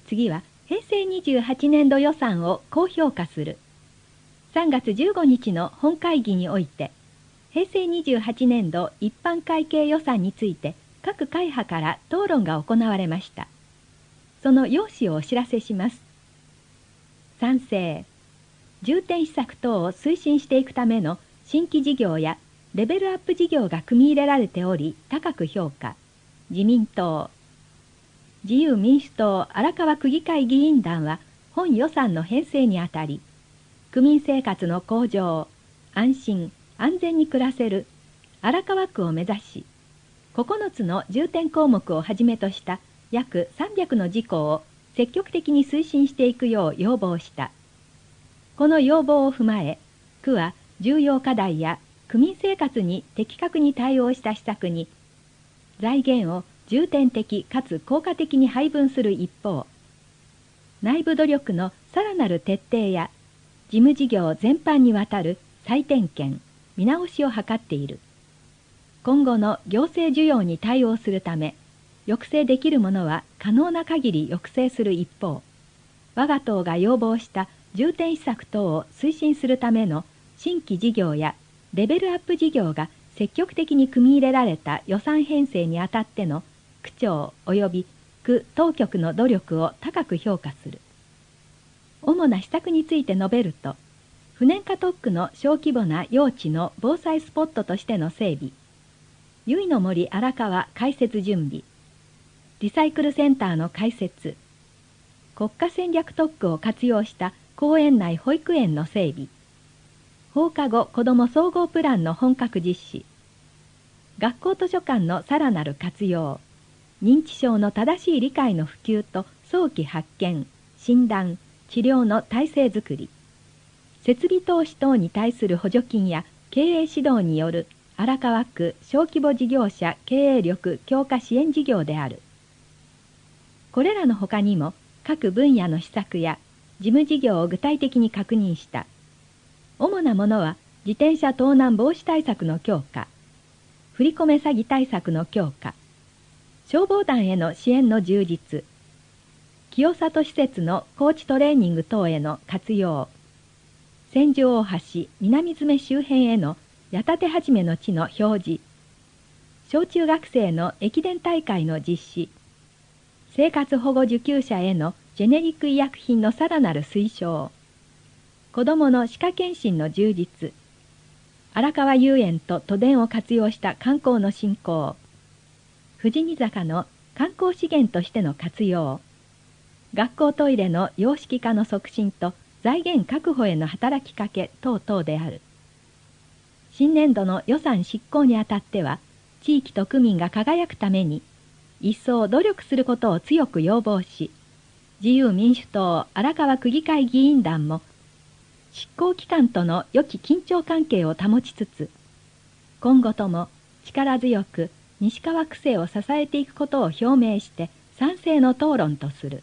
次は平成28年度予算を高評価する。3月15日の本会議において、平成28年度一般会計予算について各会派から討論が行われました。その要旨をお知らせします。賛成。重点施策等を推進していくための新規事業やレベルアップ事業が組み入れられており高く評価。自民党。自由民主党荒川区議会議員団は本予算の編成にあたり、区民生活の向上、安心、安全に暮らせる荒川区を目指し、9つの重点項目をはじめとした約300の事項を積極的に推進していくよう要望した。この要望を踏まえ、区は重要課題や区民生活に的確に対応した施策に、財源を重点的かつ効果的に配分する一方、内部努力のさらなる徹底や、事務事業全般にわたる再点検、見直しを図っている。今後の行政需要に対応するため、抑制できるものは可能な限り抑制する一方、我が党が要望した重点施策等を推進するための新規事業やレベルアップ事業が積極的に組み入れられた予算編成にあたっての区長及び区当局の努力を高く評価する。主な施策について述べると、不燃化特区の小規模な用地の防災スポットとしての整備、由比の森荒川開設準備、リサイクルセンターの開設、国家戦略特区を活用した公園内保育園の整備、放課後子ども総合プランの本格実施、学校図書館のさらなる活用、認知症の正しい理解の普及と早期発見、診断、治療の体制づくり、設備投資等に対する補助金や経営指導による荒川区小規模事業者経営力強化支援事業である。これらのほかにも各分野の施策や事務事業を具体的に確認した。主なものは自転車盗難防止対策の強化、振り込め詐欺対策の強化、消防団への支援の充実、清里施設のコーチトレーニング等への活用、千住大橋南詰周辺への矢立始めの地の表示、小中学生の駅伝大会の実施、生活保護受給者へのジェネリック医薬品のさらなる推奨、子どもの歯科検診の充実、荒川遊園と都電を活用した観光の振興、富士見坂の観光資源としての活用、学校トイレの洋式化の促進と財源確保への働きかけ等々である。新年度の予算執行にあたっては、地域と区民が輝くために、一層努力することを強く要望し、自由民主党荒川区議会議員団も、執行機関との良き緊張関係を保ちつつ、今後とも力強く西川区政を支えていくことを表明して賛成の討論とする。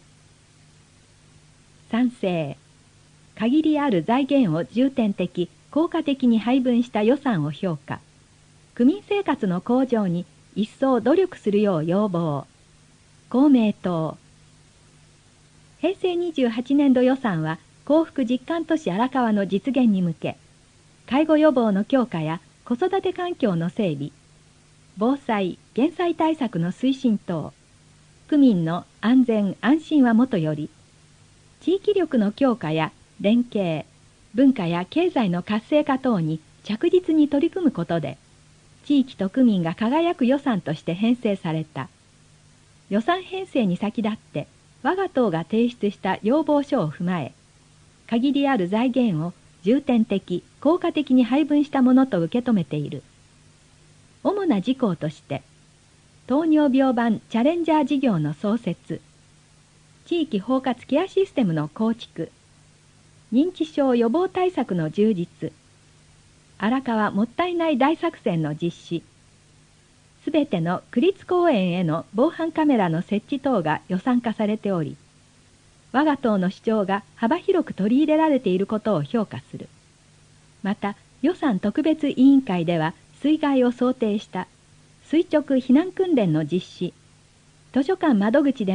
賛成。限りある財源を重点的、効果的に配分した予算を評価。区民生活の向上に一層努力するよう要望。公明党。平成28年度予算は幸福実感都市荒川の実現に向け、介護予防の強化や子育て環境の整備、防災・減災対策の推進等、区民の安全・安心はもとより、地域力の強化や連携、文化や経済の活性化等に着実に取り組むことで、地域と区民が輝く予算として編成された。予算編成に先立って、我が党が提出した要望書を踏まえ、限りある財源を重点的、効果的に配分したものと受け止めている。主な事項として、糖尿病版チャレンジャー事業の創設、地域包括ケアシステムの構築、認知症予防対策の充実、荒川もったいない大作戦の実施、すべての区立公園への防犯カメラの設置等が予算化されており、我が党の主張が幅広く取り入れられていることを評価する。また、予算特別委員会では水害を想定した垂直避難訓練の実施、図書館窓口での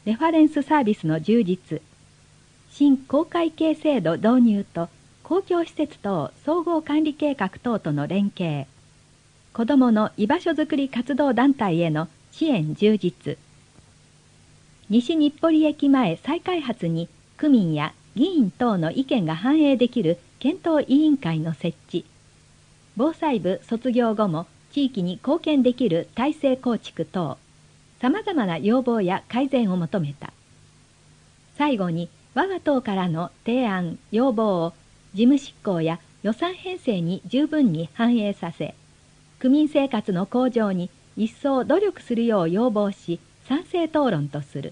レファレンスサービスの充実、新公会計制度導入と公共施設等総合管理計画等との連携、子どもの居場所づくり活動団体への支援充実、西日暮里駅前再開発に区民や議員等の意見が反映できる検討委員会の設置、防災部卒業後も地域に貢献できる体制構築等、さまざまな要望や改善を求めた。最後に我が党からの提案・要望を事務執行や予算編成に十分に反映させ、区民生活の向上に一層努力するよう要望し、賛成討論とする。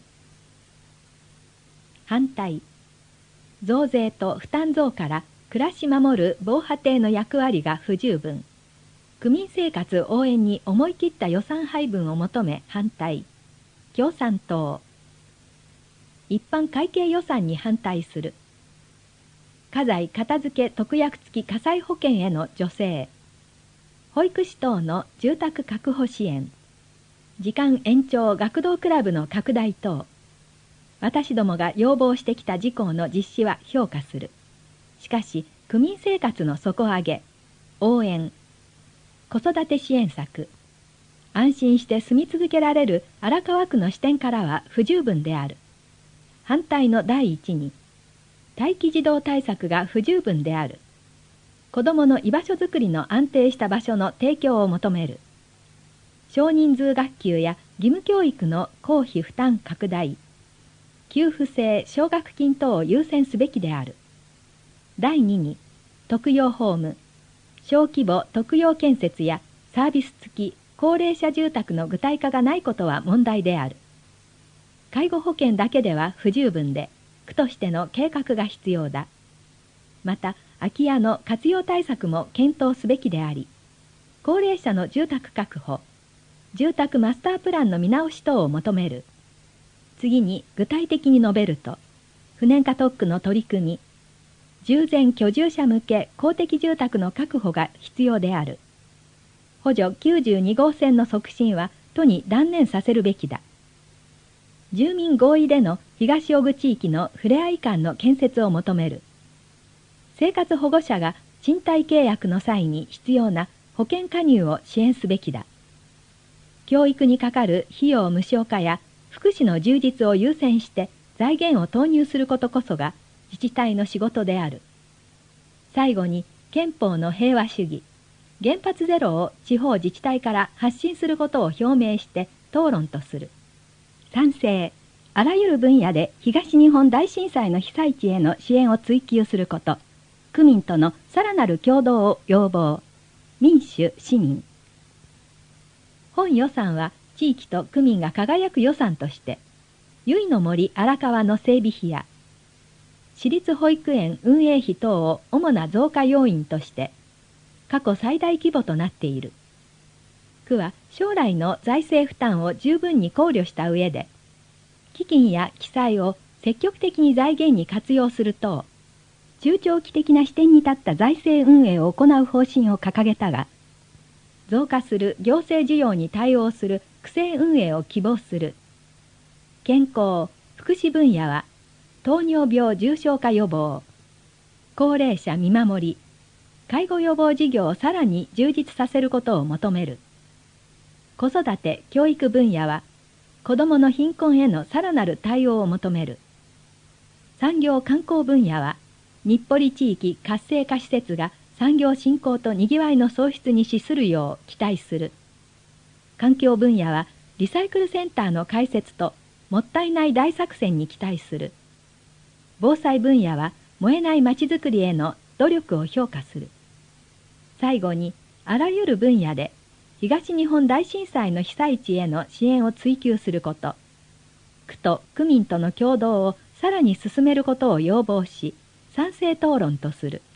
反対。増税と負担増から暮らし守る防波堤の役割が不十分。区民生活応援に思い切った予算配分を求め反対。共産党。一般会計予算に反対する。家財片付け特約付き火災保険への助成。保育士等の住宅確保支援。時間延長学童クラブの拡大等。私どもが要望してきた事項の実施は評価する。しかし、区民生活の底上げ、応援、子育て支援策、安心して住み続けられる荒川区の視点からは不十分である。反対の第一に、待機児童対策が不十分である。子どもの居場所づくりの安定した場所の提供を求める。少人数学級や義務教育の公費負担拡大、給付制奨学金等を優先すべきである。第2に、特養ホーム、小規模特養建設やサービス付き高齢者住宅の具体化がないことは問題である。介護保険だけでは不十分で、区としての計画が必要だ。また、空き家の活用対策も検討すべきであり、高齢者の住宅確保、住宅マスタープランの見直し等を求める。次に具体的に述べると、不燃化特区の取り組み、従前居住者向け公的住宅の確保が必要である。補助92号線の促進は都に断念させるべきだ。住民合意での東小口地域のふれあい館の建設を求める。生活保護者が賃貸契約の際に必要な保険加入を支援すべきだ。教育にかかる費用無償化や福祉の充実を優先して財源を投入することこそが自治体の仕事である。最後に憲法の平和主義、原発ゼロを地方自治体から発信することを表明して討論とする。賛成。あらゆる分野で東日本大震災の被災地への支援を追求すること。区民とのさらなる協働を要望。民主・市民。本予算は地域と区民が輝く予算として、由比の森荒川の整備費や、私立保育園運営費等を主な増加要因として、過去最大規模となっている。区は将来の財政負担を十分に考慮した上で、基金や記載を積極的に財源に活用する等、中長期的な視点に立った財政運営を行う方針を掲げたが、増加する行政需要に対応する区政運営を希望する。健康・福祉分野は、糖尿病重症化予防、高齢者見守り、介護予防事業をさらに充実させることを求める。子育て・教育分野は、子どもの貧困へのさらなる対応を求める。産業観光分野は、日暮里地域活性化施設が産業振興とにぎわいの創出に資するよう期待する。環境分野は、リサイクルセンターの開設ともったいない大作戦に期待する。防災分野は、燃えないまちづくりへの努力を評価する。最後に、あらゆる分野で、東日本大震災の被災地への支援を追求すること、区と区民との協働をさらに進めることを要望し、賛成討論とする。